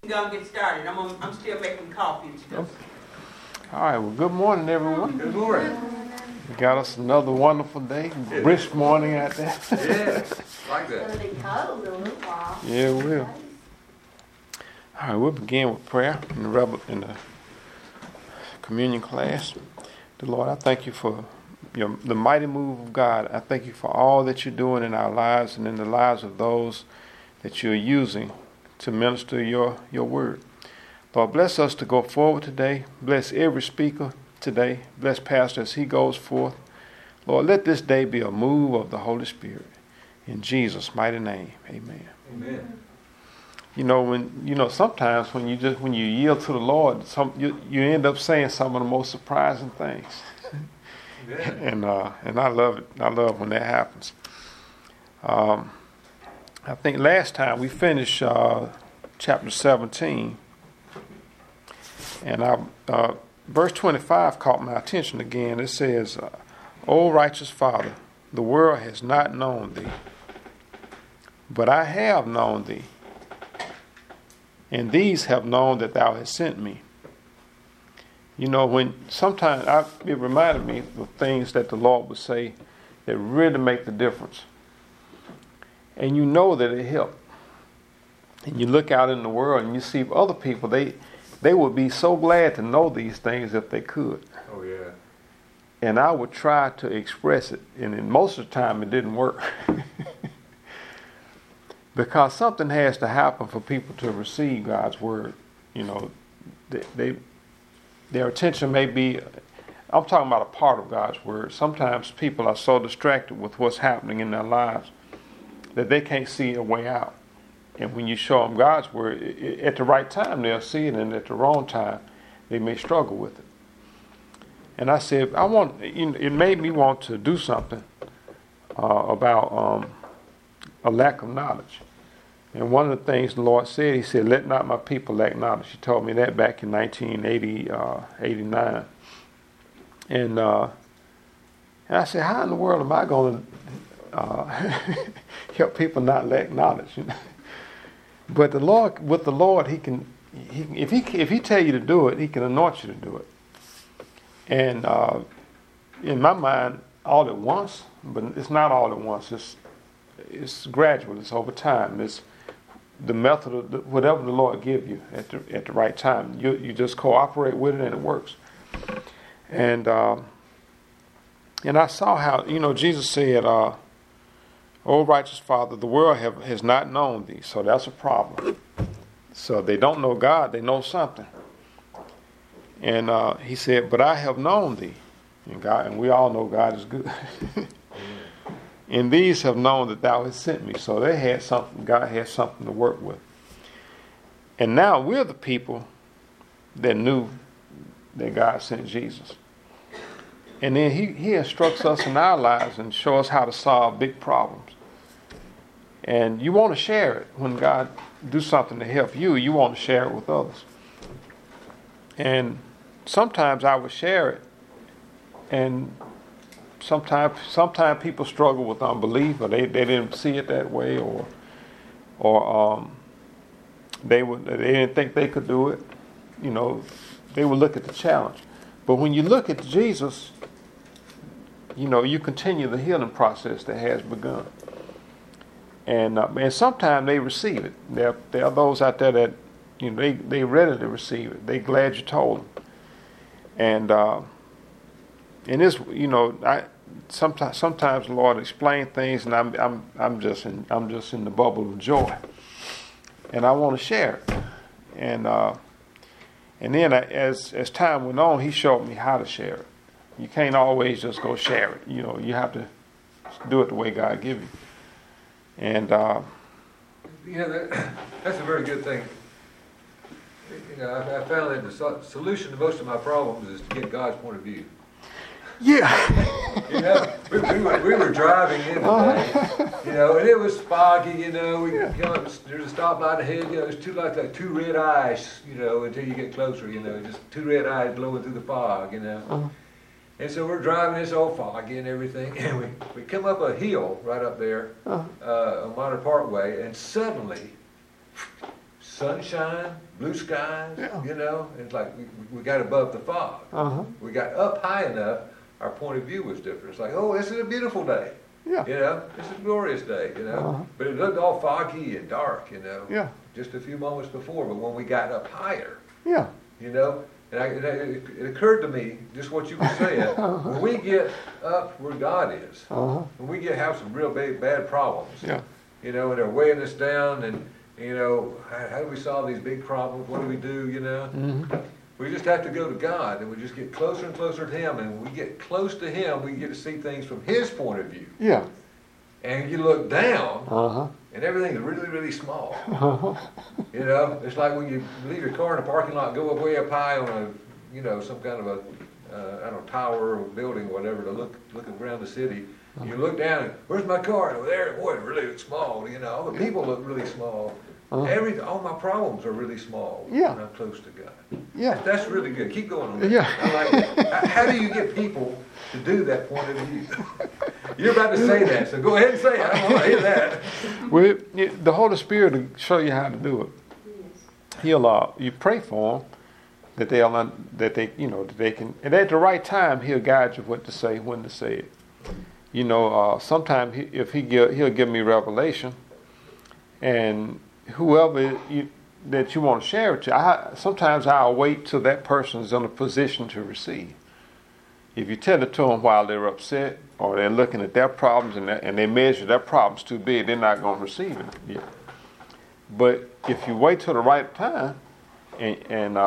Gonna get started. I'm still making coffee and stuff. All right, well, good morning, everyone. Good morning. We got us another wonderful day. Brisk morning out there. Yeah, like It's that. going to be cold in a little while. Yeah, it will. All right, we'll begin with prayer in the communion class. Dear Lord, I thank you for the mighty move of God. I thank you for all that you're doing in our lives and in the lives of those that you're using to minister your word. Lord, bless us to go forward today. Bless every speaker today. Bless Pastor as he goes forth. Lord, let this day be a move of the Holy Spirit. In Jesus' mighty name, amen. Amen. Sometimes when you yield to the Lord, you end up saying some of the most surprising things. Yeah. And I love it. I love when that happens. I think last time we finished chapter 17, and verse 25 caught my attention again. It says, "O righteous Father, the world has not known thee, but I have known thee, and these have known that thou hast sent me." You know, when sometimes it reminded me of things that the Lord would say that really make the difference. And you know that it helped. And you look out in the world and you see other people, they would be so glad to know these things if they could. Oh, yeah. And I would try to express it, and most of the time it didn't work. Because something has to happen for people to receive God's word. You know, their attention may be, I'm talking about a part of God's word. Sometimes people are so distracted with what's happening in their lives that they can't see a way out. And when you show them God's word, at the right time they'll see it, and at the wrong time they may struggle with it. And I said, it made me want to do something about a lack of knowledge. And one of the things the Lord said, he said, "Let not my people lack knowledge." He told me that back in 1989. And I said, how in the world am I going to help people not lack knowledge? But with the Lord, he can, if he tell you to do it, he can anoint you to do it. And in my mind, all at once, but it's not all at once. It's gradual. It's over time. It's the method of whatever the Lord give you at the right time. You just cooperate with it, and it works. And I saw how, Jesus said, "O righteous Father, the world has not known thee." So that's a problem. So they don't know God, they know something. And he said, "But I have known thee." And we all know God is good. "And these have known that thou hast sent me." So they had something, God had something to work with. And now we're the people that knew that God sent Jesus. And then he instructs us in our lives and shows us how to solve big problems. And you want to share it. When God do something to help you, you want to share it with others. And sometimes I would share it, and sometimes people struggle with unbelief, or they didn't see it that way, or they didn't think they could do it. They would look at the challenge. But when you look at Jesus, you continue the healing process that has begun. And sometimes they receive it. There are those out there that they readily receive it. They glad you told them. And this, sometimes the Lord explains things, and I'm just in the bubble of joy, and I want to share it. And then as time went on, he showed me how to share it. You can't always just go share it. You have to do it the way God gives you. And that's a very good thing. I found that the solution to most of my problems is to get God's point of view. yeah, we were driving in today, and it was foggy. There's a stoplight ahead. There's two red eyes. Until you get closer. Just two red eyes blowing through the fog. And so we're driving this old foggy and everything, and we come up a hill right up there, on Minor Parkway, and suddenly sunshine, blue skies, Yeah. you know, it's like we got above the fog. Uh-huh. We got up high enough, our point of view was different. It's like, oh, this is a beautiful day. Yeah. You know, this is a glorious day, you know. Uh-huh. But it looked all foggy and dark, you know. Yeah. Just a few moments before, but when we got up higher, Yeah. you know, and it occurred to me, just what you were saying, when we get up where God is, Uh-huh. when we have some real bad problems, Yeah. you know, and they're weighing us down, and, you know, how do we solve these big problems? What do we do, you know? Mm-hmm. We just have to go to God, and we just get closer and closer to Him, and when we get close to Him, we get to see things from His point of view. Yeah. And you look down, Uh-huh. and everything's really, really small. Uh-huh. You know, it's like when you leave your car in a parking lot, go up way up high on a, you know, some kind of a, I don't know, tower or building or whatever to look around the city. You look down and, where's my car? And over there, boy, it really looks small, you know, all the people look really small. All my problems are really small Yeah. when I'm close to God. Yeah. That's really good. Keep going on that. Yeah. I like that. How do you get people to do that point of view? You're about to say that, so go ahead and say it. I want to hear that. Well, the Holy Spirit will show you how to do it. He'll, you pray for them that they can, and at the right time, He'll guide you what to say, when to say it. You know, sometimes He'll give me revelation, and whoever that you want to share it to, sometimes I'll wait till that person's in a position to receive. If you tell it to them while they're upset or they're looking at their problems and they measure their problems too big, they're not going to receive it yet. But if you wait till the right time and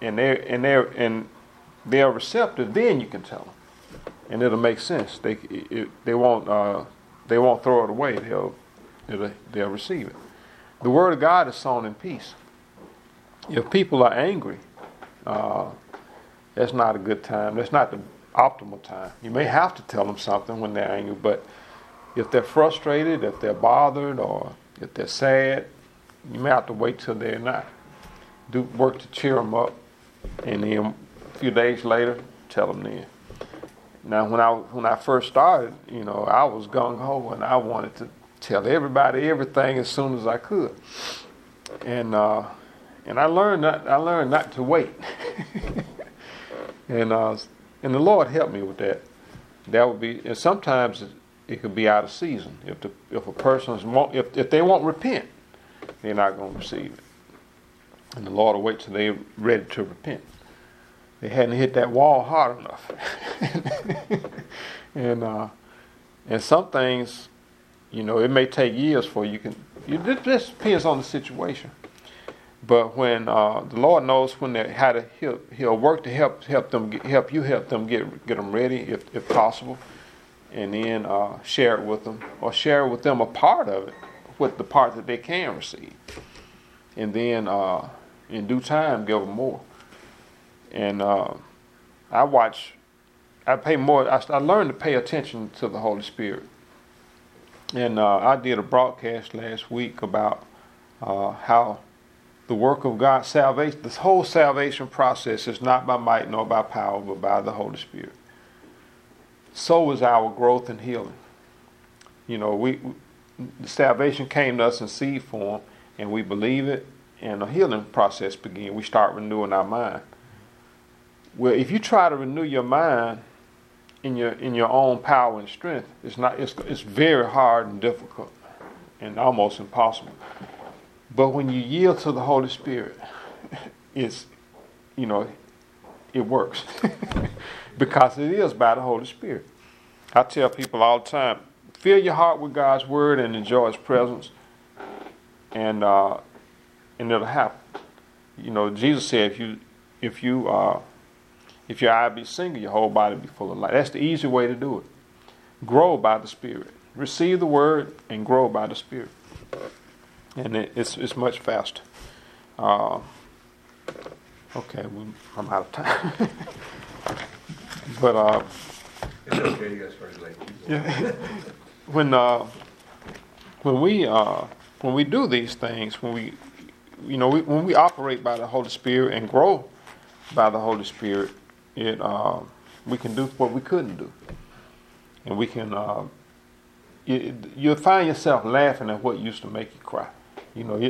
they're receptive, then you can tell them, and it'll make sense. They won't throw it away. They'll receive it. The Word of God is sown in peace. If people are angry, that's not a good time. That's not the optimal time. You may have to tell them something when they're angry, but if they're frustrated, if they're bothered, or if they're sad, you may have to wait till they're not. Do work to cheer them up, and then a few days later, tell them then. Now, when I first started, you know, I was gung ho, and I wanted to tell everybody everything as soon as I could, and I learned not to wait, and the Lord helped me with that. That would be, and sometimes it could be out of season. If a person if they won't repent, they're not going to receive it, and the Lord will wait till they're ready to repent. They hadn't hit that wall hard enough, and some things, you know, it may take years for you can. It just depends on the situation. But when the Lord knows when He'll work to help them get them ready if possible, and then share it with them, or share with them a part of it, with the part that they can receive, and then in due time give them more. And I learned to pay attention to the Holy Spirit. And I did a broadcast last week about how the work of God's salvation, this whole salvation process is not by might nor by power, but by the Holy Spirit. So is our growth and healing. You know, the salvation came to us in seed form, and we believe it, and the healing process begins. We start renewing our mind. Well, if you try to renew your mind in your own power and strength, it's very hard and difficult and almost impossible. But when you yield to the Holy Spirit, it works because it is by the Holy Spirit. I tell people all the time, fill your heart with God's word and enjoy His presence, and it'll happen. You know, Jesus said, if your eye be single, your whole body be full of light. That's the easy way to do it. Grow by the Spirit. Receive the word and grow by the Spirit. And it's much faster. Okay, I'm out of time. But It's okay, you guys started late. yeah, when we do these things, when we operate by the Holy Spirit and grow by the Holy Spirit, we can do what we couldn't do, and we can. You'll find yourself laughing at what used to make you cry. You know,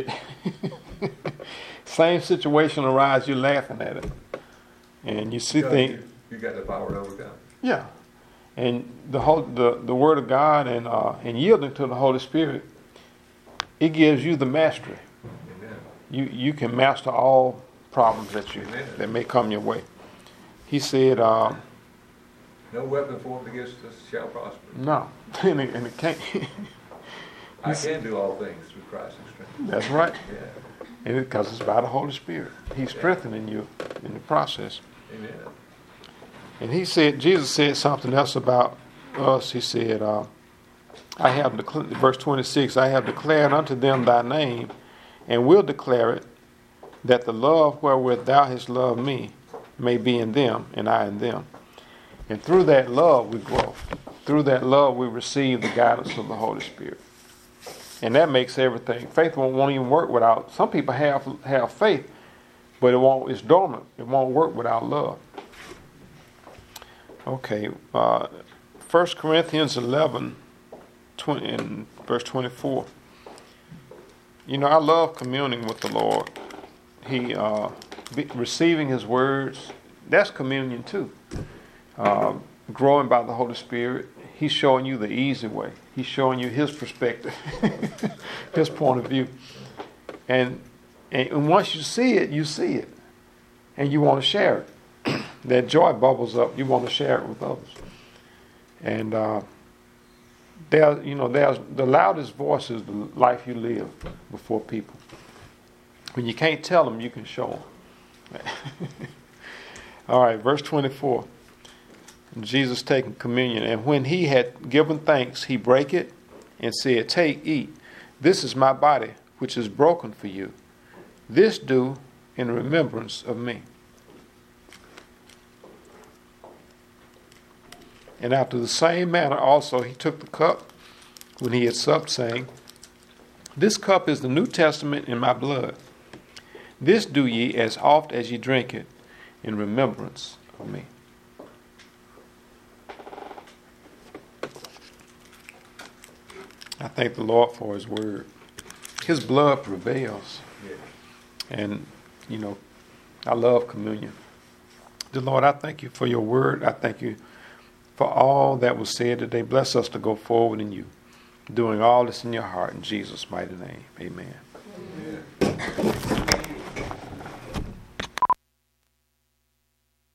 same situation arises, you're laughing at it. And you see things. You got the power to overcome. Yeah. And the Word of God and yielding to the Holy Spirit, it gives you the mastery. Amen. You can master all problems that may come your way. He said, no weapon formed against us shall prosper. No. and it can't. I can do all things through Christ who strengthens. That's right. Yeah. And because it's by the Holy Spirit. He's strengthening you in the process. Amen. And Jesus said something else about us. He said, verse 26, I have declared unto them thy name, and will declare it, that the love wherewith thou hast loved me may be in them, and I in them. And through that love we grow. Through that love we receive the guidance of the Holy Spirit. And that makes everything. Faith won't even work without. Some people have faith, but it's dormant. It won't work without love. Okay, 1 Corinthians 11, 20, and verse 24. You know, I love communing with the Lord. Receiving His words, that's communion too. Growing by the Holy Spirit, He's showing you the easy way. He's showing you His perspective, His point of view. And once you see it, and you want to share it. That joy bubbles up. You want to share it with others. And there's the loudest voice is the life you live before people. When you can't tell them, you can show them. All right, verse 24. Jesus taking communion. And when He had given thanks, He brake it and said, Take, eat. This is my body, which is broken for you. This do in remembrance of me. And after the same manner also He took the cup when He had supped, saying, This cup is the New Testament in my blood. This do ye as oft as ye drink it in remembrance of me. I thank the Lord for His word. His blood prevails. And, I love communion. Dear Lord, I thank You for Your word. I thank You for all that was said today. Bless us to go forward in You, doing all this in Your heart. In Jesus' mighty name, amen. Amen.